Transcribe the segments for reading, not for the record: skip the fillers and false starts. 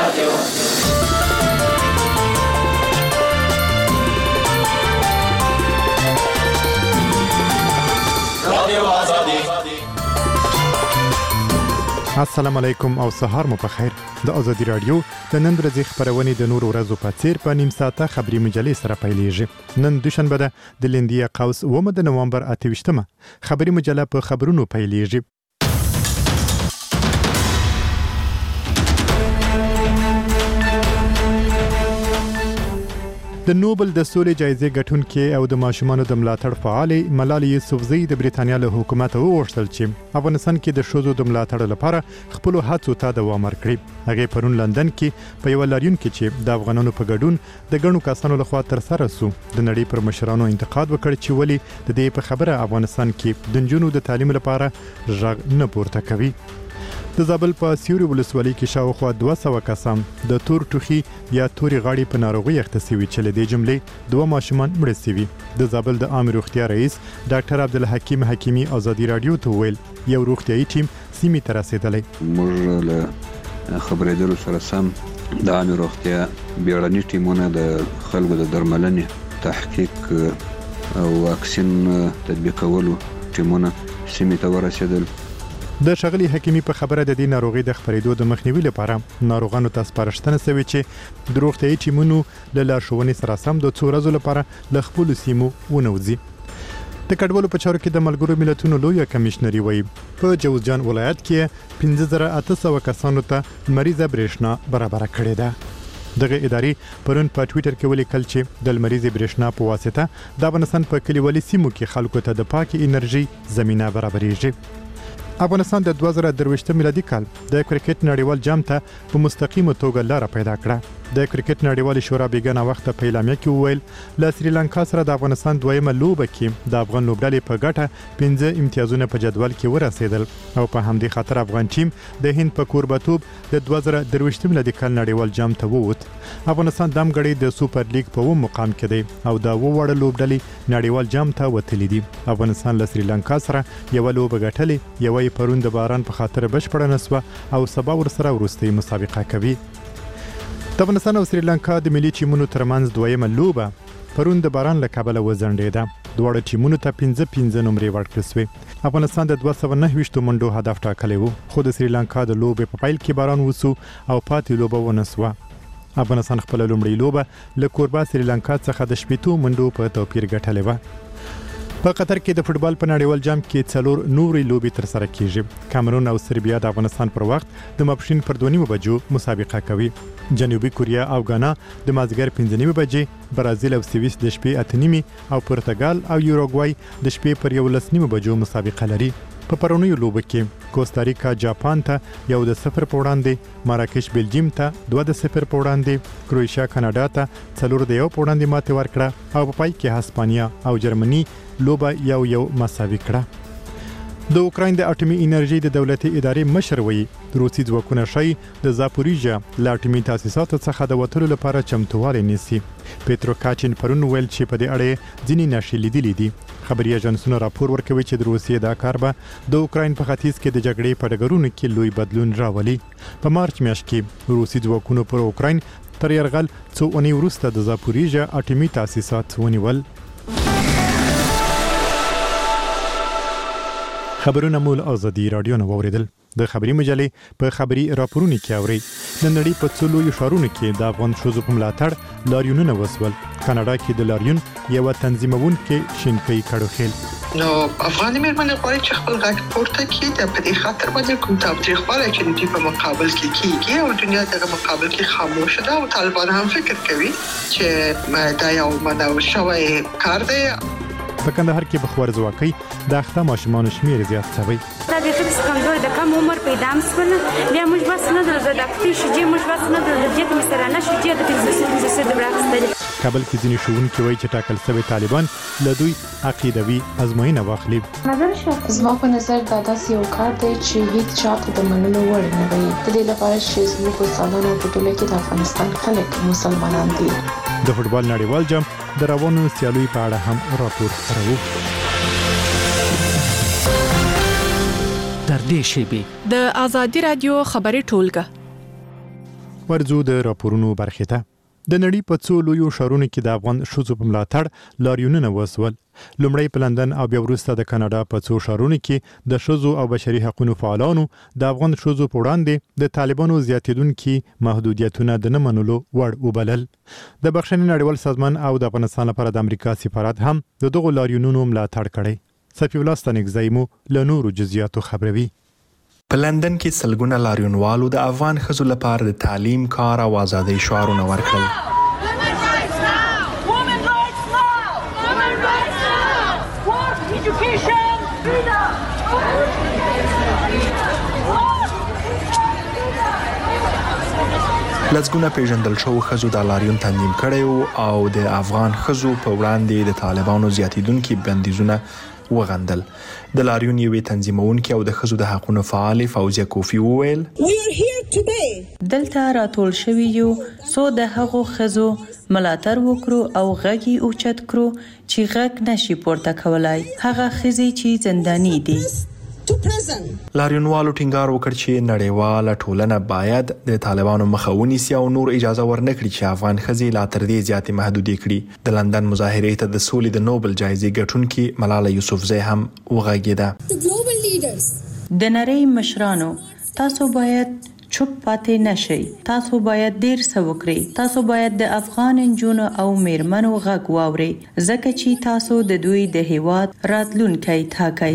السلام علیکم او سهار مو په خیر. د ازادي رادیو د نن ورځې خبرونه د نور ورځو په څیر په نیم ساعته خبري مجلې سره پیلېږي. نن دوشنبه ده د لیندیا قوس 9 د نومبر 28مه خبري مجله په خبرونو پیلېږي. د نوبل د سولې جایزې ګټونکې او د ماشومانو د ملاتړ فعال ملالۍ یوسفزۍ د بریتانیا له حکومت وغوښتل چې افغانستان کې د ښځو د ملاتړ لپاره خپل هڅو ته دوام ورکړي. هغه پرون لندن کې په یو لاریون کې چې د افغانانو په ګډون د ګڼو کسانو لخوا تر سره سو د نړۍ پر مشرانو انتقاد وکړ چې ولی د دې په خبره افغانستان کې د نجونو د تعلیم لپاره ژغ نه پورته کوي. د زابل په سیوري ولسوالۍ کې شاوخوا 200 کسان د تور ټوخي یا توري غاړي په ناروغي اخته شوي چې له دې جملې 2 ماشومان مړ شوي. د زابل د عام روغتیا رئیس ډاکټر عبدالحکیم حکیمی ازادي رادیو ته ویل یو روغتیايي ټیم سیمې ته رسیدلی. موږ له خبرېدلو سره سم د عام روغتیا بیړني ټیمونه د خلکو د درملنې تحقیق او واکسین تطبیقولو ټیمونه سیمې ته ورسېدل. د شغلی حکیمی په خبره د دې ناروغي د خپرېدو د مخنیوي لپاره ناروغانو ته سپارښتنه شوې چې د روغتیايي ټیمونو له لارښوونې سره سم د 2 ورځې لپاره ل خپل سیمو ونوځي. د کډوالو په چارو کې د ملګرو ملتونو لوی کمشنري وایي په جوزجان ولایت کې 5800 کسانو ته مریضه برېښنا برابر کړې ده. دغه ادارې پرون په ټوئیټر کې ولیکل چې د مریضه برېښنا په واسطه د افغانستان په کلیوالي سیمو کې خلکو ته د پاکي انرژي زمينه برابرېږي. افغانستان د 2023 میلادي کال د کرکټ نړیوال جام ته په مستقیمه توګه لار پیدا کړه. د کرکټ نړیوال شورا بیګانه وخت په اعلامیه کې وویل له سریلانکا سره د افغانستان دویمه لوبه کې د افغان لوبډلې په ګټه 15 امتیازونه په جدول کې ورسېدل او په همدې خاطر افغان ټیم د هند په کوربتوب د 2023 میلادي کال نړیوال جام ته ووت. افغانستان د امګړې د سوپر لیګ په مقام کې دی او د وړ لوبډلې نړیوال جام ته وتلی دي. افغانستان له سریلانکا سره یو لوبه ګټلې یو پرون د باران په خاطر بشپړه نسوه او سبا ورسره وروستۍ مسابقه کوي. د افغانستان او سریلانکا د ملي ټیمونو ترمنځ دویمه لوبه پرون د باران له کبله وځنډېده. دواړه ټیمونو ته 15 نمرې ورکړل شوې. افغانستان د 229 منډو هدف ټاکلی و خو د سریلانکا د لوبې په پیل کې باران وسو او پاتې لوبه ونسوه. افغانستان خپل لومړی لوبه له کوربه سریلانکا څخه د 80 منډو په توپیر ګټلې و. په قطر کې د فوتبال په نړیوال جام کې 4 نورې لوبې تر سره کیږي. کامرون او سربیا د افغانستان پر وخت د ماپښین پر 2:30 بجو مسابقه کوي. جنوبي کوریا او غانا د مازیګر 5:30 بجې، برازیل او سویس د شپې 8:30 او پرتګال او یوروګوای د شپې پر 11:30 بجو مسابقه لري. په پرونیو لوبو کې کوستاریکا جاپان ته 1-0 په وړاندې، مراکش بلجیم ته 2-0 په وړاندې، کروشیا کاناډا ته 4-1 په وړاندې ماتې ورکړه او په پای کې هسپانیا او جرمني لوبه 1-1 مساوي کړه. د اوکراین د اټومي انرژي د دولتي ادارې مشر وایي روسي ځواکونه شي د زاپوریژا له اټومي تاسیساتو څخه د وټلو لپاره چمتووالی نیسي. پیترو کاچین پرون ویل چې په دې اړه ځینې نشي لیدلې دي. خبري اژانسونه راپور ورکوي چې د روسیې دا کار به د اوکراین په ختیځ کې د جګړې په ډګرونو کې لوی بدلون راولي. په مارچ میاشت کې روسي ځواکونو پر اوکراین تر یرغل څو اونۍ وروسته د زاپوریژا اټومي تاسیسات ونیول. خبرونه مول ازادي رادیو نو اوریدل. د خبري مجلې په خبري راپورونو کې اوري د نړۍ په څلو شهرونو کې د افغان ښځو په ملاتړ لاریونونه وسول. کاناډا کې د لاریون یو تنظیمون کې شینکۍ کړو خېل نو افغاني مېرمنې غواړي چې خپل غږ پورته کړي د په دې خاطر باندې کوم تاوتریخوالی چې د په مقابل کې کیږي او دنیا دغه مقابل کې خاموش ده او طالبان هم فکر کوي چې دا یو منو شوی کار دی. په کندهار کې بخور ځواکۍ د اخته ماشومان شمیر زیات شوی. دا د خپل کمزوري د کم عمر پیدا مسول بیا موږ بس نه درځداکتي شې موږ بس نه درځي د مسترانه شې د 15 د برابر. کابل کې ځینې شوونکي وایي چې ټاکل شوی طالبان له دوی عقیدوي ازموینه واخلي. زما په نظر دا داسې یو کار دی چې هیڅ چاته د منلو وړ نه وي. د دې لپاره چې زموږ ځوانان په ټوله کې د افغانستان خلک مسلمانان دي. د فوتبال نړیوال جام د روانو سیالیو په اړه هم راپور خپروي. در دې شیبې د ازادي رادیو خبري ټولګه ورځو د راپورونو برخې ته. د نړۍ په څو لویو ښارونو کې د افغان ښځو په ملاتړ لاریونونه وسول. لومړی په لندن او بیا وروسته د کاناډا په څو ښارونو کې د ښځو او بشري حقوقو فعالانو د افغان ښځو په وړاندې د طالبانو زیاتېدونکي محدودیتونه د نه منلو وړ وبلل. د بخښنې نړیوال سازمان او د افغانستان لپاره د امریکا سفارت هم د دغو لاریونونو ملاتړ کړی. صفي الله ستانکزی مو له نورو جزئیاتو خبروي. په لندن کې سلګونه لاریونوالو د افغان ښځو لپاره د تعلیم، کار او ازادۍ شعارونه ورکړل. لسګونه پیژندل شوو ښځو د لاریون تنظیم کړی او د افغان ښځو په وړاندې د طالبانو زیاتېدونکي بندیزونه وغندل. د لاریون یوې تنظیمونکې او د ښځو د حقوقو فعالې فوزیه کوفی وویل: دلته راټول شوي یو څو د هغو ښځو ملاتړ وکړو او غږ یې اوچت کړو چې غږ نشي پورته کولای، هغه ښځې چې زنداني دي. لاریونوالو ټینګار وکړ چې نړیواله ټولنه باید د طالبانو مخه ونیسي او نور اجازه ورنکړي چې افغان ښځې لا تر دې زیاتې محدودې کړي. د لندن مظاهرې ته د سولې د نوبل جایزې ګټونکي ملاله یوسفزۍ هم وغږېده. د نړۍ مشرانو، تاسو باید چوپ پاتې نشئ. تاسو باید ډیر څه وکړئ. تاسو باید د افغان نجونو او میرمنو غږ واورئ، ځکه چې تاسو د دوی د هیواد راتلونکی ټاکئ.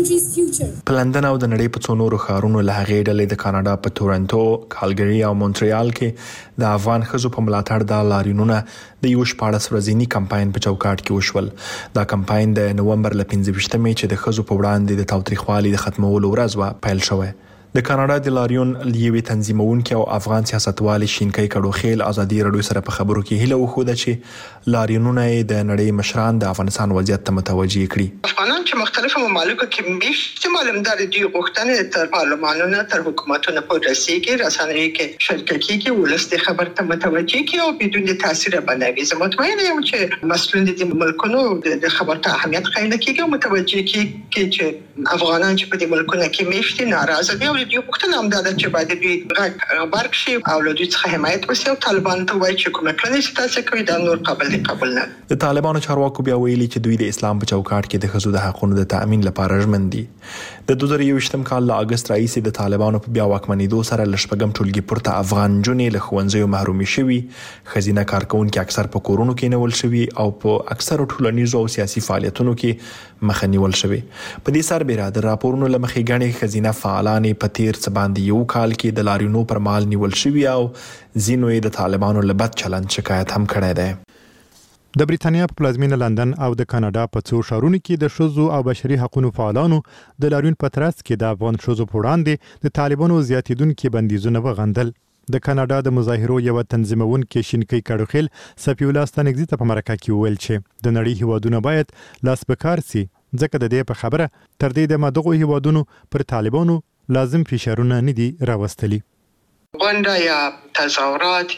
په لندن او د نړۍ په څو نورو ښارونو له هغې ډلې د کاناډا په تورنټو، کالګري او مونټریال کې د افغان ښځو په ملاتړ د لاریونونه د یو 14 ورځني کمپاین په چوکاټ کې وشول. دا کمپاین د نومبر ل 15مې چې د ښځو په وړاندې د تاوتریخوالي د ختمولو ورځ و پیل شوی. د کاناډا د لاریون لیوي تنظیمونکي او افغان سیاستوالي شینکۍ کډوخیل ازادي رادیو سره په خبرو کې هیله وښوده چې لاریونونه د نړۍ مشران د افغانستان وضعیت ته متوجه کړي. افغانان چې مختلفو ممالکو کې میشته معلومدار دي غوښتنې تر پارلمانونو تر حکومتونو پورې رسیږي، رسنۍ کې شرکت کیږي، ولس د خبر ته متوجه کی او بدون تاثیر باندې. زه مطمئن یم چې مسؤلین د ملکونو د خبر ته اهمیت قایل کیږي او متوجه کیږي چې افغانان چې په دې ملکونو کې میشته ناراضه دي او دوی غوښتنه هم ده چې باید دوی خبر شي او له دوی څخه حمایت وشي او طالبان ته وایي چې کومه کړنې چې تاسو کوي دا نور قبول نه. د طالبانو چارواکو بیا ویلي چې دوی د اسلام په چوکاټ کې د ښځو د حقوقو د تأمین لپاره ژمن دي. د 2021 کال له اگست راهیسې د طالبانو په بیا واکمنېدو سره له شپږم ټولګي پورته افغان نجونې له ښوونځیو محرومې شوي، ښځینه کارکونکي اکثر په کورونو کې نیول شوي او په اکثرو ټولنیزو او سیاسي فعالیتونو کې مخه نیول شوي. په دې سربېره د راپورونو له مخې ګڼې ښځینه فعالانې په تیر څه باندې یو کال کې د لاریونو پر مهال نیول شوي او ځینو یې د طالبانو له بد چلند شکایت هم کړی دی. د بریتانیا په پلازمینه لندن او د کاناډا په څو ښارونو کې د ښځو او بشري حقوقو فعالانو د لاریون په ترڅ کې د افغان ښځو په وړاندې د طالبانو زیاتېدونکي بندیزونه وغندل. د کاناډا د مظاهرو یو تنظیمونکي شینکۍ کډوخیل صفي الله ستانکزی ته په مرکه کې وویل چې د نړۍ هیوادونه باید لاس په کار سي، ځکه د دې په خبره تر دې د مدغو هیوادونو پر طالبانو لازم فشارونه نه دي راوستلي. غونډه یا تظاهرات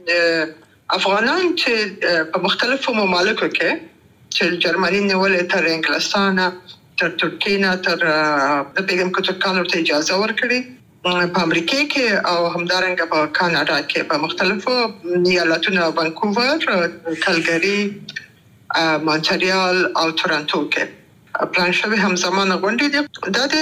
افغانان چې په مختلفو ممالکو کې چې جرمني نیولې تر انګلستان تر ترکیه تر د پیغام کتابخانو ته اجازه ورکړي، په امریکا کې او همدارنګه په کاناډا کې په مختلفو ایالتونو وانکوور، کالګری، مونټریال او تورنټو کې پلان شوی همزمان غونډې دي. دا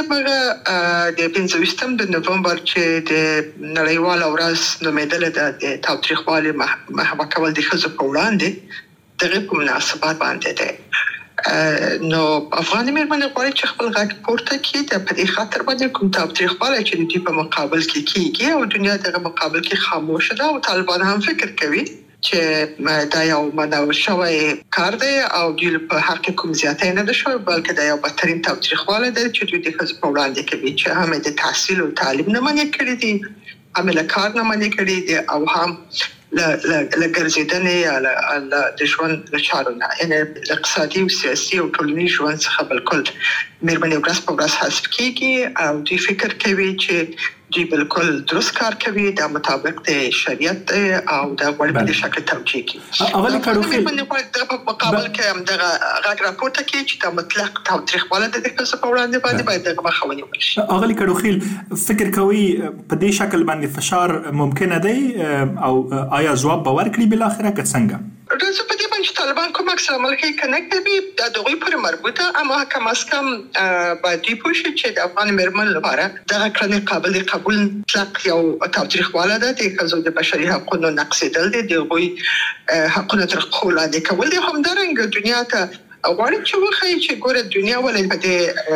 د 25 د نومبر چې د نړیوال ورځ نومېدل د تاوتریخوالي محو کول د ښځو په وړاندې دغه په مناسبت باندې ده. نو افغان میرمنې غواړي چې خپل غږ پورته کړي د په دې خاطر باندې کوم تاوتریخوالی چې د دوی په مقابل کې کیږي او دنیا دغه مقابل کې خاموش ده او طالبان هم فکر کوي چې دا یو منو شوی کار دی او دوی په حق کوم زیاتې نه ده شوی، بلکې دا یو بدترین تاوتریخوالی دی چې دوی د ښځو په وړاندې کوي چې هم د تحصیل او تعلیم نه منع کړي دي، هم له کار نه منع کړي دي او هم له ګرځېدنې د ژوند له چارو نه، یعنې اقتصادي او سیاسي او ټولنیز ژوند څخه بالکل میرمنې ورځ په ورځ حذف کیږي او دوی فکر کوي چې دوی بالکل درست کار کوي د مطابق د شریعت او د غوړ په شکل توجیه کوي. اغلی کډوخیل په مقابل کې هم دغه غږ راپورته کوي چې د مطلق تاوتریخواله د ښځو په وړاندې باندې باید دغه مخه ونیول شي. اغلی کډوخیل فکر کوي په دې شکل باندې فشار ممکنه دی او آیا ځواب به ورکړي بل اخره که څنګه؟ راځو په دې باندې طالبان کوم عکس العمل کوي کنه کوي د دوی پر مربوطه اما کم از کم باید پوښي چې د افغان مېرمن لپاره دغه کړنې قابل قبول مطلق یو تاوتریخواله ده د ښځو د بشري حقوقو نقضېدل دي د دوی حقوقو تر پښو لاندې کول دي. همدارنګه دنیا ته غواړي چې وښایي چې ګوره دنیا ولې په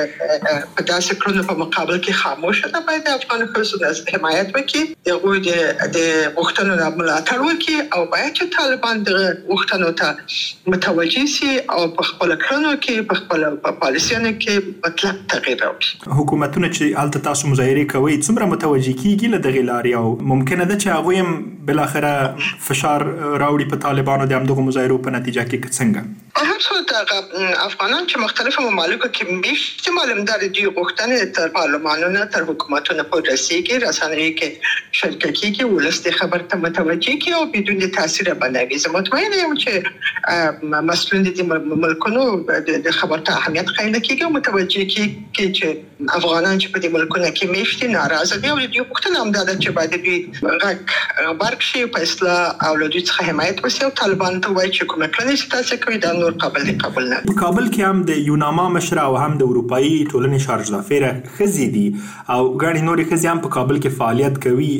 داسې کړنو په مقابل کې خاموشه ده. باید د افغان ښځو حمایت وکړي، د هغوی د غوښتنو ملاتړ وکړي او باید چې طالبان دغه غوښتنو ته متوجه سي او په خپلو کړنو کې په خپلو پالیسیانو کې مطلق تغییر راوړي. حکومتونه چې هلته تاسو مظاهرې کوئ څومره متوجه کیږي له دغې لارې او ممکنه ده چې هغوی هم بالاخره فشار راوړي په طالبانو د همدغو مظاهرو په نتیجه کې که څنګه؟ هر څه افغانان چې مختلفو ممالکو کې میشت معلومدار دي غوښتنې تر پارلمانونو تر حکومتونو پورې رسیږي، رسنیو کې شرکت کیږي، ولس د خبر ته متوجه کی او بدون تاثیر باندې زه مطمئن یم چې مسؤلین دي ملکونو د خبر ته اهمیت قایل کیږي او متوجه کیږي چې افغانان چې په دې ملکونو کې میشت ناراضه دي او د غوښتنه هم ده چې باید دوی غږ برق شي په اصلاح او له دوی څخه حمایت وشي او طالبان ته وایي چې کومه کړنې چې تاسو کوي دا نور قابل نه. کابل کې هم د یوناما مشر او هم د اروپאי ټولنې شارج دافیره خزي دي او غاړي نوري خزي هم په کابل کې فعالیت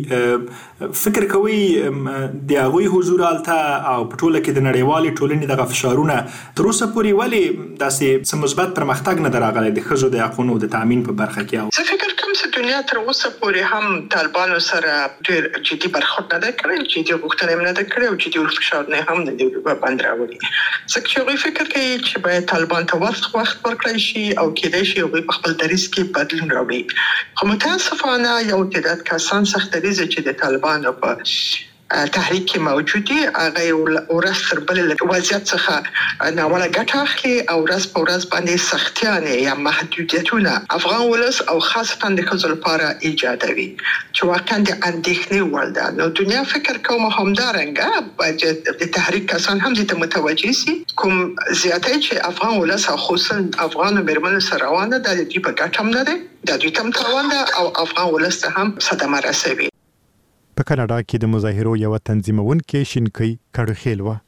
کوي. فکر کوي د هغوی حضور الته او په ټوله کې د نړیوالې ټولنې دغه فشارونه تر اوسه پورې ولې داسې مثبت پرمختګ نه راغلی د ښځو د حقونو د تامین په برخه کې؟ زه فکر کوم چې دنیا تر اوسه پورې هم طالبانو سره ډېر جدي برخورد نه دی کړی، جدي غوښتنې نه ده کړې او جدي فشارونه هم نه دي باندې راوړي. ځکه چې هغوی فکر کوي چې باید طالبان ته وخت ورکړی شي او کېدای شي هغوی په خپل دریځ کې بدلون راوړي. خو متاسفانه یو تعداد کسان سخت دریځه چې د طالبانو په تحریک کې موجود دي هغه ورځ تر بلې وضعیت څخه ناوړه ګټه اخلي او ورځ په ورځ باندې سختیانې یا محدودیتونه افغان ولس او خاصتا د ښځو لپاره ایجادوي چې واقعا د اندېښنې وړ ده. نو دنیا فکر کوم همدارنګه باید د تحریک کسان هم دې ته متوجه سي کوم زیاتې چې افغان ولس او خصوصا افغان مېرمنو سره روانه ده د دوی په ګټه هم نه دی، د دوی ته تاوان ده او افغان ولس ته هم صدمه رسوي. په کاناډا کې د مظاهرو یو تنظیمونکې شینکۍ کډوخیل و.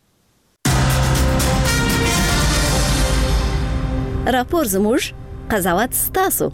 راپور زموږ قضاوت ستاسو.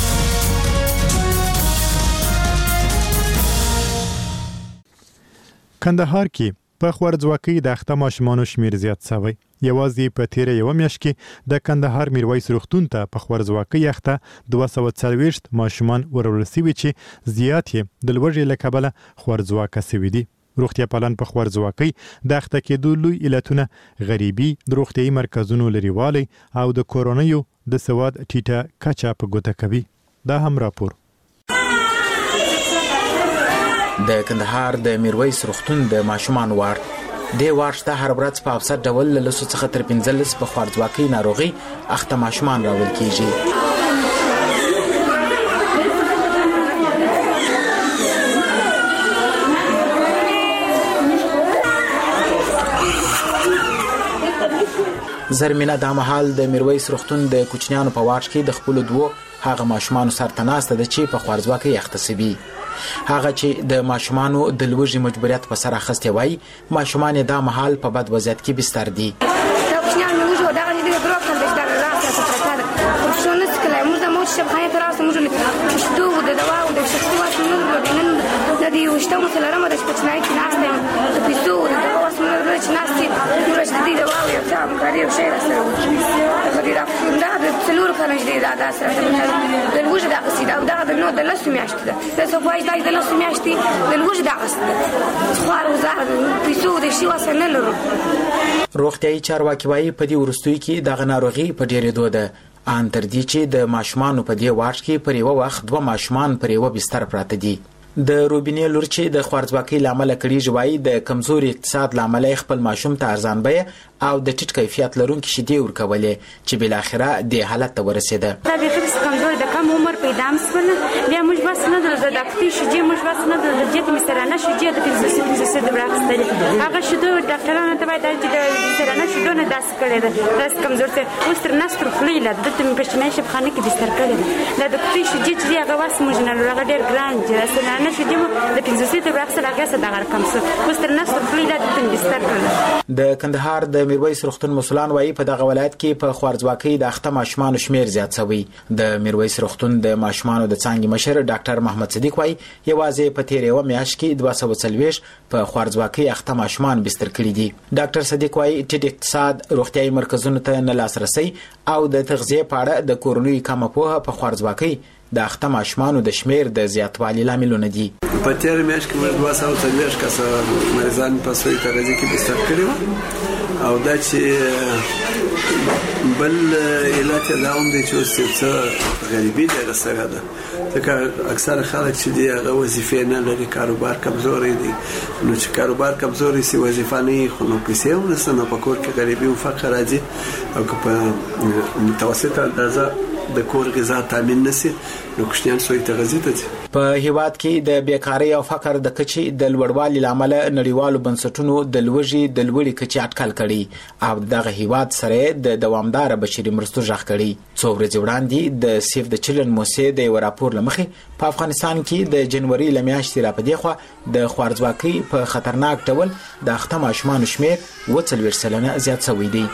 کندهار کې په خوارځواکۍ د اخته ماشومانو شمیر زیات شوی. یوازې په تیره یو میاشت کې د کندهار میرویس روغتون ته په خوارځواکۍ اخته 240 ماشومان ورول شوي چې زیات یې د لوږې له کبله خوارځواکه شوي دي. روغتیا پالان په خوارځواکۍ د اخته کېدو لوی علتونه غریبي، د روغتیایي مرکزونو لرېوالی او د کورونیو د سواد ټیټه کچه په ګوته کوي. دا هم راپور. د کندهار د میرویس روغتون د ماشومان وارد د وارشته هر ورځ په افسر ډول له لسو څخه تر 15 په خوارځواکۍ ناروغي اخته ماشومان راول کیږي. زرمینه د مهال د میرویس روغتون د کوچنیانو په واټ کې د خپل دوه هغه ماشومان سرتناسته د چې په خوارځواکۍ اخته سوي. هغه چې د ماشومانو د لوږې مجبوریت په سر اخیستی وای، ماشومان یې دا مهال په بد وضعیت کې بستر دي. روغتیایي چارواکي وایي په دې وروستیو کې دغه ناروغي په ډېرېدو ده، ان تر دې چې د ماشومانو په دې وارډ کې پر یوه وخت 2 ماشومان پر یوه بستر پراته دي. د روبینې لور چې د خوارځواکۍ لامل کړي جوړای د کمزوري اقتصاد لامل خپل ماشوم ته ارزان بیه او د ټیټ کیفیت لرونکي شیدې ورکولې چې بل اخره د حالت ته ورسېده. دا به فکس کمزور د کم عمر پیدا مسول بیا موږ بس نه د دکتې شیدې موږ بس نه د جېت مسرانه شیدې د 500 د راخستلې هغه شیدو ډاکټرانو ته باید د مسرانه شیدو نه داس کړي ده داس کمزور ته اوس تر نستر خلیله د تم پښتنه شپ خانه کې بستر کړي ده د دکتې شیدې چې هغه واس موږ نه لږ ډېر ګران چې مسرانه شیدې د 500 د راخستل هغه څه د کم څه اوس تر نستر خلیله د تم بستر کړي. د کندهار د میرویس روغتون مسولان وایي په دغه ولایت کې په خوارځواکۍ د اخته ماشومانو شمیر زیات شوی. د میرویس روغتون د ماشومانو د څانګې مشر ډاکټر محمد صدیق وایي یوازې په تیر یو میاشت کې 240 په خوارځواکۍ اخته ماشومان بستر کړي دي. ډاکټر صدیق وایي ټیټ اقتصاد روغتیايي مرکزونو ته نه لاسرسي او د تغذیه په اړه د کورنۍ کم پوهه په خوارځواکۍ د اخته ماشومانو د شمیر د زیاتوالي لاملونه دي. په تیر میاشت کې موږ 240 کسه مریضان په سوی تغذیه کې بستر کړي او دا چې بل علت دا هم دی چې څه غریبي ده سره ده ځکه اکثر خلک چې دی هغه وظیفې نه لري کاروبار کمزوري دي نو چې کاروبار کمزوري سي وظیفه نه خو نو پیسې هم نسنه په کور کې غریبي او فقر راځي او په متوسطه اندازه د کور غذا تامین نشي نو کوشنیان سوی تغذیه ته دي. په هیواد کې د بیکاری او فقر د کچې د لوړوالي لامل نړیوالو بنسټونو د لوړې کچې اټکل کړي او دغه هیواد سره د دوامدار بشري مرستو ژغ کړي. څو ورځې وړاندې د سیف د چلن موسسې د یو راپور لمخې په افغانستان کې د جنوري لمیاشتې را پدې خو د خوارځواکۍ په خطرناک ډول د اخته ماشومانو شمیر 40% زیات شوی دی.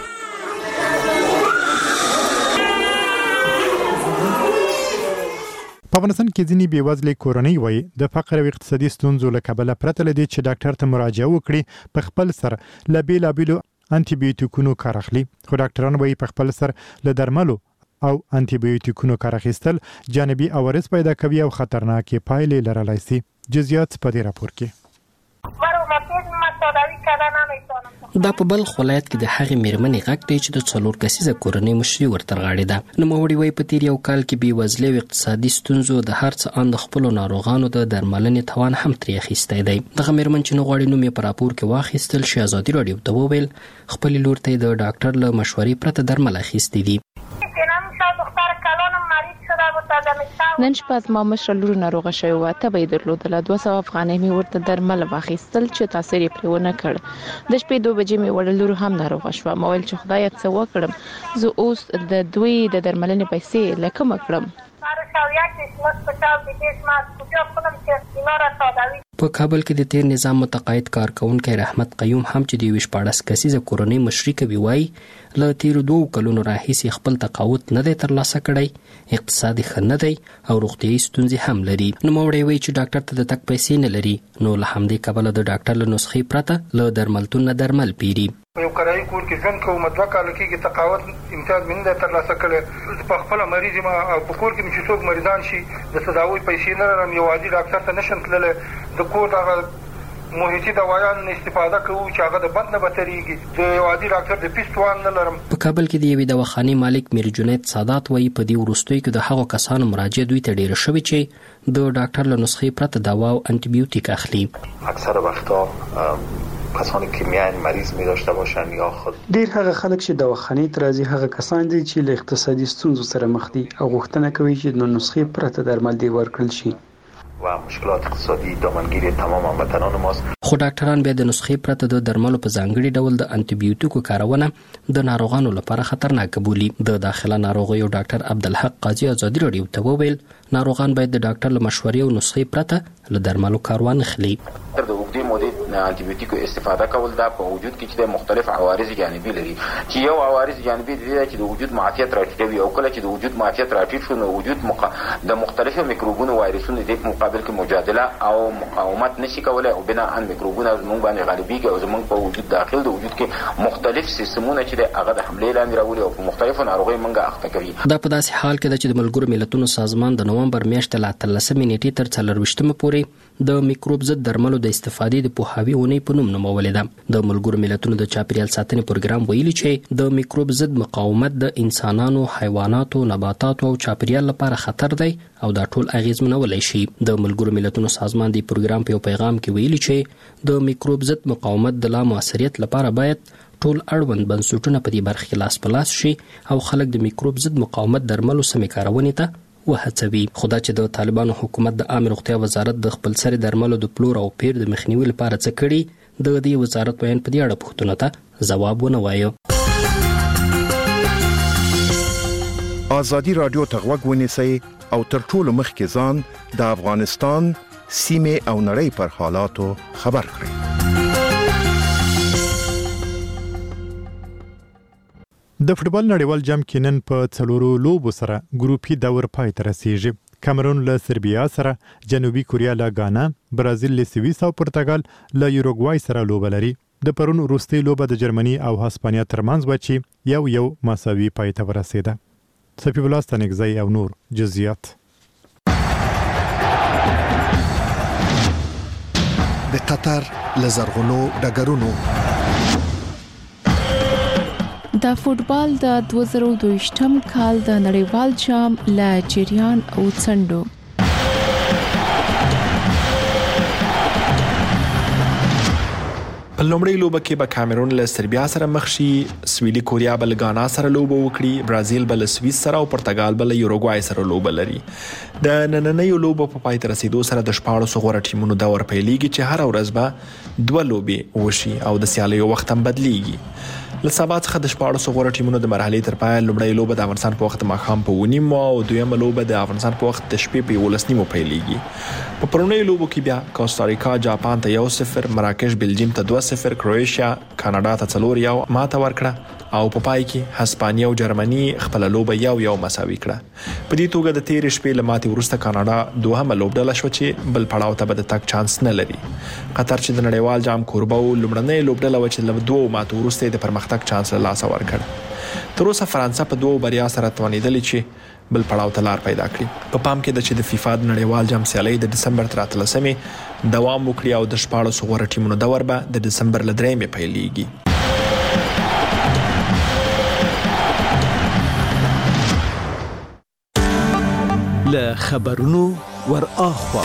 په افغانستان کې ځینې بېوزلې کورنۍ وایي د فقر او اقتصادي ستونزو له کبله پرته لدی چې ډاکټر ته مراجعه وکړي په خپل سر له بیلابیلو انټي بیوټیکونو کار اخلي خو ډاکټران وایي په خپل سر له درملو او انټي بیوټیکونو کار اخیستل جانبي عوارض پیدا کوي او خطرناکې پایلې لرلی شي. جزئیات په دې راپور کې. دا په بلخ ولایت کې د هغې میرمنې غږ دی چې د 4 کسیزه کورنۍ مشري ورته غاړې ده. نوموړې وایي په تیر یو کال کې بېوزلۍ او اقتصادي ستونزو د هر څه ان د خپلو ناروغانو د درملنې توان هم ترې اخیستی دی. دغه میرمن چې نه غواړي نوم یې په راپور کې واخیستل شي ازادي راډیو ته وویل خپلې لور ته د ډاکټر له مشورې پرته درمل اخیستي دي. نن شپه زما مشره لور ناروغه شوې وه تبه یې درلودله 200 افغانۍ مې ورته درمل واخیستل چې تاثیر یې پرې ونه کړ. د شپې 2 بجې مې وړه لور هم ناروغه شوه. ما ویل چې خدایه څه وکړم زه اوس د دوی د درملنې پیسې له کومه کړم. په کابل کې د تیر نظام متقاعد کارکونکي رحمت قیوم هم چې د 14 کسیزه کورنۍ مشري کوي وایي له تیر 2 کلونو راهیسې خپل تقاعد نه دی ترلاسه کړی اقتصادي ښه نه دی او روغتیایي ستونزې هم لري. نوموړی وایي چې ډاکټر ته د تګ پیسې نه لري نو له همدې کبله د ډاکټر له نسخې پرته له درملتون نه درمل پیري. یو کرایي کور کې ژوند کوم 2 کال کېږي تقاعد امتیاز مې نه ترلاسه کړی په خپل مریض ما په کور کې چې څوک مریضان شي د تداوی پیسې نه لرم یو عادي ډاکټر ته نشم تللی د کور دغه محیطي دوايان استفاده کوو چې هغه د بند نه بهترېږي د یو عادي ډاکټر د فیس توان نه لرم. په کابل کې د یوې دواخانې مالک میر جنید سادات وایي په دې وروستیو کې د هغو کسانو مراجعه دوی ته ډېره شوې چې د ډاکټر له نسخې پرته دوا او انټي بیوټیک اخلي. اکثر وختها کسانی که میان مریض می داشته باشن یا خود ډیر هغه خلک چې دواخانې ته راځي هغه کسان دي چې له اقتصادي ستونزو سره مخ دي او غوښتنه کوي چې د نسخې پرته درمل دی ورکړل شي و مشکلات اقتصادي دامنگیری تمام هموطنان ماست. خو ډاکټران بیا د نسخې پرته د درملو په ځانګړي ډول د انټي بیوټیکو کارونه د ناروغانو لپاره خطرناک بولي. د داخله ناروغیو ډاکټر عبدالحق قاضي ازادي راډیو ته وویل ناروغان باید د ډاکټر له مشورې او نسخې پرته له درملو کار وانخلي. د اوږدې مودې انټي بیوټیکو استفاده کول دا په وجود کې چې مختلف عوارض جانبي لري چې یو عوارض جانبي دي چې د وجود معافیت راټیټوي او کله چې د وجود معافیت راټیټ شو نو وجود د مختلفو میکروبونو وایرسونو د مقابل کې مجادله او مقاومت نشي کولای او بنا ان میکروبونه زموږ باندې غالبيږي او زموږ په وجود داخل د وجود کې مختلف سیستمونه چې هغه د حمله لاندې راولي او په مختلفو ناروغیو موږ اخته کوي. دا په داسې حال کې چې د ملګرو ملتونو سازمان د نومبر میاشتې له 13 نیټې تر 24 پورې د میکروب ضد درملو د استفادې د پوهاوي اونۍ په نوم نومولې ده. د ملګرو ملتونو د چاپیریال ساتنې پروګرام ویلي چې د میکروب ضد مقاومت د انسانانو، حیواناتو، نباتاتو او چاپیریال لپاره خطر دی او دا ټول اغیزمنولای شي. د ملګرو ملتونو سازمان د پروګرام په پیغام کې ویلي چې د میکروب ضد مقاومت د لا موثریت لپاره باید ټول اړوند بنسټونه په دې برخه کې لاس په لاس شي او خلک د میکروب ضد مقاومت درملو سمې کارونې ته وهڅوي. خدا چې د طالبانو حکومت د عامه روغتیا وزارت د خپل سری درملو د پلور او پیر د مخنیوي لپاره څه کړي، د دې وزارت بیان په دې اړه پوښتنه ته ځواب ونه وایو. آزادی رادیو ته غوږ ونیسئ او تر ټولو مخکې ځان د افغانستان سیمه او نړۍ پر حالاتو خبر کړئ. د فوټبال نړیوال جام کې نن په 4 لوبو سره ګروپي دور پای ته رسیږي. کامرون له سربیا سره، جنوبي کوریا له غانا، برازیل له سویس او پرتګال له یوروګوای سره لوبه لري. د پرون وروستۍ لوبه د جرمني او هسپانیا ترمنځ و چې یو مساوي پای ته ورسېده. صفی الله ستنګزی او نور جزئیات. د قطر لزرغونو ډګرونو د فوټبال د 2022م کال د نړیوال جام لا جریان او څنډو په لومړۍ لوبه کې به کامرون له سربیا سره مخ شي، سویلي کوریا به له غانا سره لوبه وکړي، برازیل به له سویس سره او پرتګال به له یوروګوای سره لوبه لري. د نننۍ لوبه په پای ته رسیدو سره د 14 غوړه ټیمونو دور پیلېږي چې هر ورځ به 2 لوبې وشي او د سیالیو وخت هم بدلیږي. له سبا څخه د 14 غوړه ټیمونو د مرحلې تر پای لومړۍ لوبه د افغانستان په وخت ماښام په 9:30 او دویمه لوبه د افغانستان په وخت د شپې په 11:30 پیلېږي. په پرونۍ لوبو کې بیا کوستاریکا جاپان ته 1-0، مراکش بلجیم ته 2-0، کروئیشیا کاناډا ته 4-1 ماته ورکړه او په پای کې هسپانیا او جرمني خپل لوبه 1-1 مساوي کړه. په دې توګه د تیر شپې له ماتې وروسته کاناډا دوهمه لوبډله شو چې بل پړاو ته به د تګ چانس نه لري. قطر چې د نړیوال جام کوربه و لومړنۍ لوبډله و چې له 2 ماتو وروسته د پرمختګ چانس له لاسه ورکړ. تر اوسه فرانسه په 2 بریا سره توانېدلې چې بل پړاو ته لار پیدا کړي. په پام کې د چې د فیفا د نړیوال جام سیالۍ د دسمبر تر 13 دوام وکړي او د 14 غوړه ټیمونو دور به د دسمبر له 3 پیلېږي. له خبرونو ور اخوا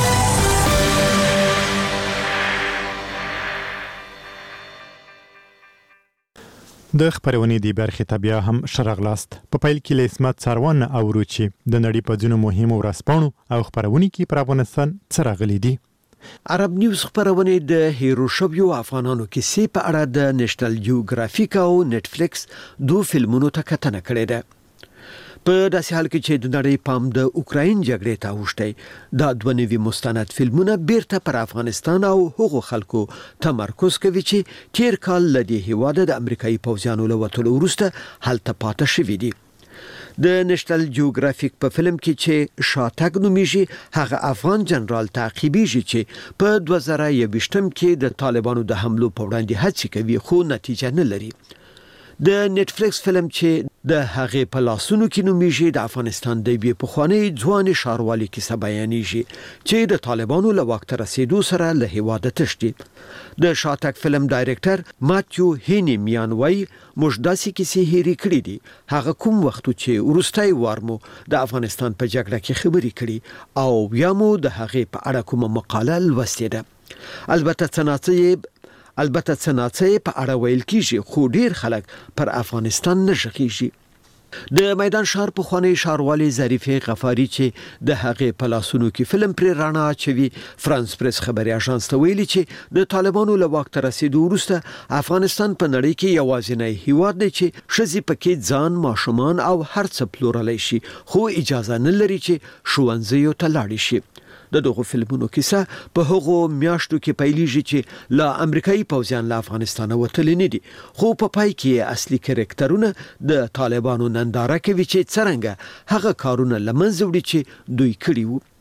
د خبرونې دی برخه تبیا هم شرغلاست. په پیل کې له اسمت سروان او روچي د نړۍ په ځینو مهمو ورځپاڼو او خبرونې کې پر افغانستان څرغلي دي. عرب نیوز خبرونه د هیروشوبیو افغانانو کیسې په اړه د نېشنل جیوګرافیک او نتفلیکس 2 فلمونو ته کتنه کړې ده. په داسې حال کې چې د نړۍ پام د اوکراین جګړې ته اوښتی، دا 2 نوي مستند فلمونه بیرته پر افغانستان او هغو خلکو تمرکز کوي چې تیر کال له دې هیواده د امریکایي پوځیانو له وتلو وروسته هلته پاتې شوي دي. د نېشنل جیوګرافیک په فلم کې چې شاتګ نومیږي، هغه افغان جنرال تعقیبېږي چې په 2021م کې د طالبانو د حملو په وړاندې هڅې کوي خو نتیجه نه لري. د نتفلیکس فلم چې د هغې په لاسونو کې نومیږي د افغانستان د یوې پخوانۍ ځوانې ښاروالۍ کیسه بیانیږي چې د طالبانو له واک ته رسیدو سره له هیواده تښتي. د شاتګ فلم ډایرکټر ماتیو هینی میان وایي موږ داسې کیسې هېرې کړې دي، هغه کوم وخت چې وروستی وار مو د افغانستان په جګړه کې خبرې کړي او بیا مو د هغې په اړه کومه مقاله لوستې ده. البته څناڅه په اړه ویل کیږي خو ډیر خلک پر افغانستان نه ژغېږي. د میدان شهر په خوانی شهروالي ظریفه غفاری چې د هغې په لاسونو کې فلم پر رڼا اچوي، فرانس پریس خبري اژانس ته ویلي چې د طالبانو له واک ته رسیدو وروسته افغانستان په نړۍ کې یوازینی هیواد دی چې ښځې پکې ځان، ماشومان او هر څه پلورلی شي خو اجازه نه لري چې ښوونځیو ته لاړ شي. د دغه فلمونو کیسه په هغو میاشتو کې پیلېږي چې لا امریکایي پوځیان له افغانستان وتلي نه دي، خو په پای کې اصلي کرکټرونه د طالبانو ننداره کوي چې څرنګه هغه کارونه لمنځه وړي چې دوی کړي وو.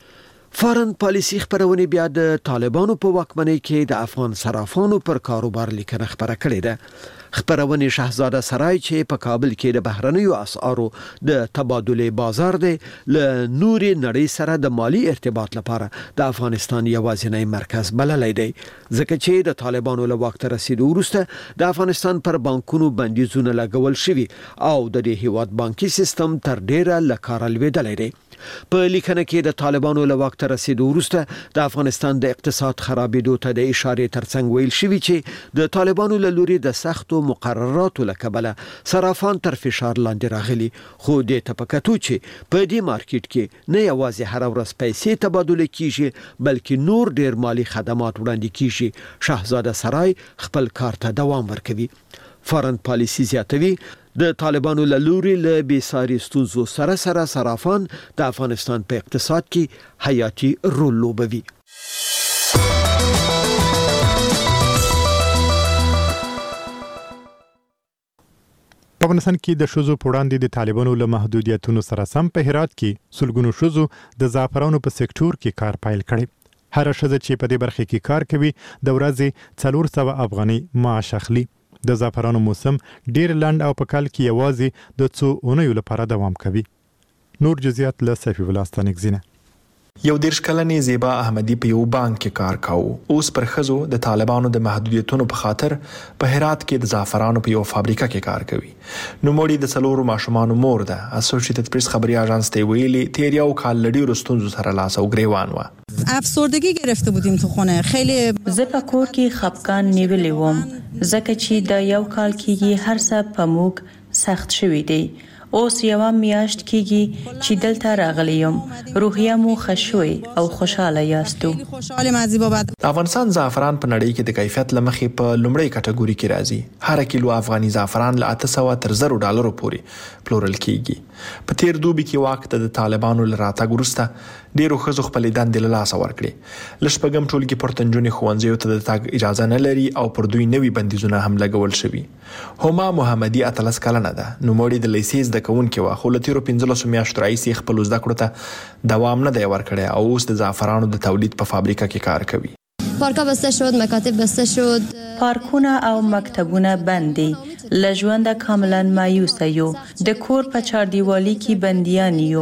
فارن پالیسي خبرونه بیا د طالبانو په واکمنۍ کې د افغان صرافانو پر کاروبار لیکنه خبره کړې ده. خبرونه شاهزاده سرای چې په کابل کې د بهرنیو اسعارو د تبادله بازار دی له نورې نړۍ سره د مالی ارتباط لپاره د افغانستان یوازینی مرکز بللی دی، ځکه چې د طالبانو له واک ته رسیدو وروسته د افغانستان پر بانکونو بندیزونه لګول شوي او د دې هیواد بانکي سیستم تر ډیره له کاره لوېدلی دی. په لیکنه کې د طالبانو له واک ته رسیدو وروسته د افغانستان د اقتصاد خرابېدو ته د اشارې ترڅنګ ویل شوي چې د طالبانو له لوري د سختو مقرراتو له کبله صرافان تر فشار لاندې راغلي، خو دې ته په کتو چې په دې مارکیټ کې نه یوازې هر ورځ پیسې تبادله کیږي بلکې نور ډیر مالی خدمات وړاندې کیږي، شاهزاده سرای خپل کار ته دوام ورکوي. فارن پالیسي زیاتوي د طالبانو له لوري له بېساري ستونزو سره سره صرافان د افغانستان په اقتصاد کې حیاتي رول لوبوي. په افغانستان کې د ښځو په وړاندې د طالبانو له محدودیتونو سره سم په هرات کې سلګونو ښځو د زعفرانو په سکتور کې کار پیل کړی. هر ښځه چې په دې برخه کې کار کوي د ورځې 400 افغانۍ معاش اخلي. د زعفرانو موسم ډیر لنډ او په کال کې یوازې د څو اونیو لپاره دوام کوي. نور جزئیات له صفی ولاستانګزینه. یو 13 کلنې زیبا احمدی په یو بانک کې کار کاوه. اوس پر ښځو د طالبانو د محدودیتونو په خاطر په هرات کې د زعفرانو په یو فابریکه کې کار کوي. نو موري د څلورو ماشومانو مور ده. اسوسییټډ پریس خبري اژانس ته ویلي تیر یو کال لډي رستونزو سره لاس او گریوان و. افسردگی گرفته بودیم تو خونه. خیلی زه په کور کې خپګان نیولې وم ځکه چې د یو کال کې هر څه په موږ سخت شوی دی. اوس یو میاشت کېږي چې دلته راغلی یم. روحیه مو خوشوي او خوشاله یاستو. افغانستان زعفران په نړۍ کې د کیفیت لمخې په لومړی کټګوري کې راځي. هر کیلو افغاني زعفران له 800 تر $1000 پورې پلورل کیږي. په تیر دوبي کې وخت د طالبانو له راتګ وروسته ډیرو ښځو خپل دندې له لاسه ورکړي. لشپږم ټولګي پورتنجونې ښوونځیو ته د تګ اجازه نه لري او پر دوی نوي بندیزونه هم لګول شوي. هما محمدي 13 کلنه ده. نوموړي د لیسې زده کوونکې وه، خو له تیرو 15 میاشتو راهیسې خپلو زده کړو ته دوام نه دی ورکړی او اوس د زعفرانو د تولید په فابریکه کې کار کوي. پارکا بسته شد، مکاتب بسته شد، پارکونه او مکتبونه بند دي. له ژونده کاملا مایوسه یو. د کور په چاردیوالي کې بندیان یو.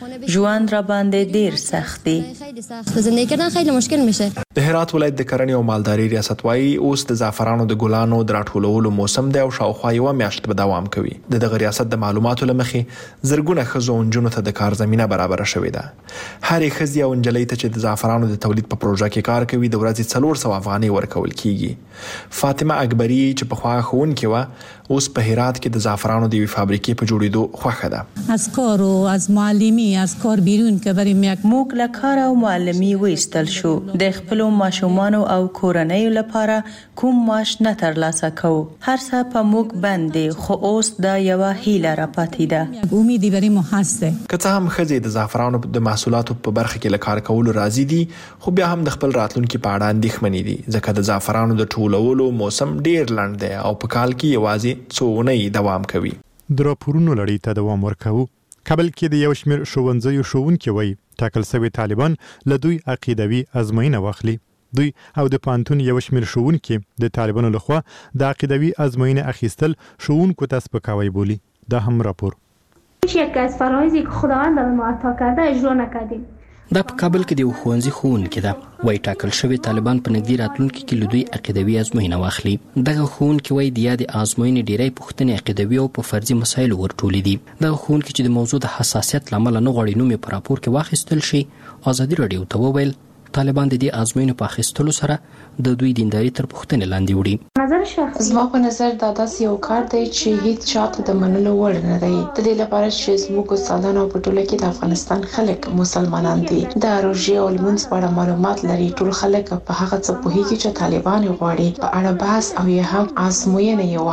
ژوند را باندې ډیر سخت دی. زندگی کردن خیلی مشکل میشه. د هرات ولایت د کرنې او مالداري ریاست وايي اوس د زعفرانو د ګلانو د راټولولو موسم دی او شاوخوا یو میاشت به دوام کوي. د دغه ریاست د معلوماتو لمخې زرګونه ښځو او نجونو ته د کار زمينه برابره شوې ده. هرې ښځې او نجلۍ ته چې د زعفرانو د تولید په پروژه کې کار کوي د ورځې 400 افغانۍ ورکول کیږي. فاطمه اکبری چې په خوا ښوونکې وه اوس په هرات کې د زعفرانو د یوې فابریکې په جوړېدو خوښه ده. از کار و از معلمی از کار بیرون که بریم یک موږ له کار او معلمی وایستل شو. د خپل ماشومانو او کورنۍ لپاره کوم معاش نه ترلاسه کوو. هر څه په موږ باندې خو اوس دا یو هیله را پاتې ده. امیدی بریم هسته. که څه هم ښځې د زعفرانو د محصولاتو په برخه کې له کار کولو راضي دي، خو بیا هم د خپل راتلونکي په اړه اندېښمنې دي ځکه د زعفرانو د ټولولو موسم ډیر لنډ دی او په کال کې یوازې څو اونۍ دوام کوي. د راپورونو لړۍ ته دوام ورکوو. کابل کې د یو شمېر ښوونځیو ښوونکي وایي ټاکل شوي طالبان له دوی عقیدوي ازموینه واخلي. دوی او د پانتون یو شمېر ښوونکي د طالبانو لخوا د عقیدوي ازموینه اخیستل ښوونکو ته سپکاوی بولي. دا هم راپور. یکی از فرایضی که خداوند به ما عطا کرده اجرا نکردیم. دا په کابل کې د یو ښوونځي ښوونکې ده. وایي ټاکل شوي طالبان په نږدې راتلونکي کې له دوی عقیدوي ازموینه واخلي. دغه ښوونکې وایي د یادې ازموینې ډیری پوښتنې عقیدوي او په فرضي مسایلو ورټولې دي. دغه ښوونکي چې د موضوع د حساسیت له امله نه غواړي نوم یې په راپور کې واخیستل شي، ازادي راډیو ته وویل طالبان د دې ازموینو په اخیستلو سره د دوی دینداري تر پوښتنې لاندې وړي. نظر شخصي زما په نظر دا داسې یو کار دی چې هیڅ چاته د منلو وړ نه دی. د دې لپاره چې زموږ استادان او په ټوله کې د افغانستان خلک مسلمانان دي، د روژې او لمونځ په اړه معلومات لري. ټول خلک په هغه څه پوهیږي چې طالبان غواړي په اړه بحث او یا هم ازموینه یې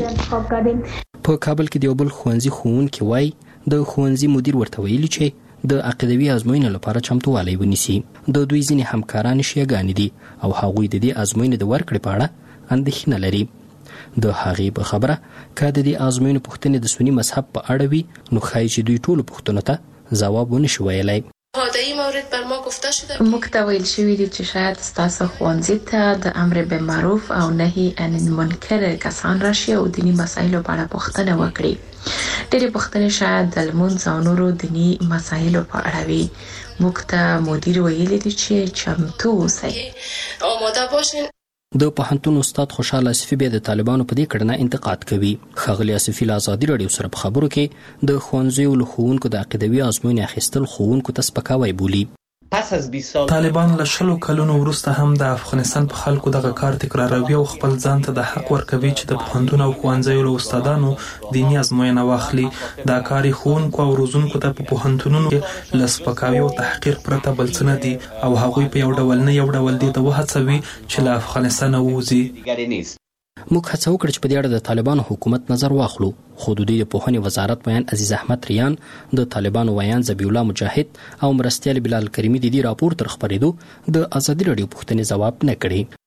واخلي. په کابل کې د یو بل ښوونځي ښوونکي وایي د ښوونځي مدیر ورته ویلي چې د عقیدوي ازموینې لپاره چمتووالی ونیسي. د دوی ځینې همکاران شیعهګانې دي او هغوی د دې ازموینې د ورکړې په اړه اندېښنه لري. د هغې په خبره که د دې ازموینې پوښتنې د سني مذهب په اړه وي نو ښایي چې دوی ټولو پوښتنو ته ځواب ونشي ویلی. دایما مورد بر ما گفته شده موږ ته ویل شوی دی چې شاید ستاسو ښوونځي ته د امر بالمعروف او نهي عن المنکر کسان راشي او دینی مسایلو په اړه پوښتنه وکړي. ډېرې پوښتنې شاید د لمونځ او نورو دینی مسایلو په اړه وي. موږ ته مدیر ویلي دی چې چمتو اوسئ. آماده باشین. د پوهنتون استاد خوشحال آصفي بیا د طالبانو په دې کړنه انتقاد کوي. ښاغلي آصفي له ازادي راډیو سره په خبرو کې د ښوونځیو له ښوونکو د عقیدوي ازموینې اخیستل ښوونکو ته سپکاوی بولي. طالبان له 20 کلونو وروسته هم د افغانستان په خلکو دغه کار تکراروي او خپل ځان ته د حق ورکوي چې د پوهنتون او ښوونځیو له استادانو دیني ازموینه واخلي. دا کار ښوونکو او روزونکو ته په پوهنتونونو کې له سپکاوي او تحقیر پرته بل څه نه دي او هغوی په یو ډول نه یو ډول دي د وهڅوي چې له افغانستانه ووځي. موږ هڅه وکړه چې په دې اړه د طالبانو حکومت نظر واخلو، خو د دوی د پوهنې وزارت ویان عزیز احمد ریان، د طالبانو ویان ذبیح الله مجاهد او مرستیال بلال کریمي د دې راپور تر خبرېدو د ازادي راډیو پوښتنې ځواب نه کړي.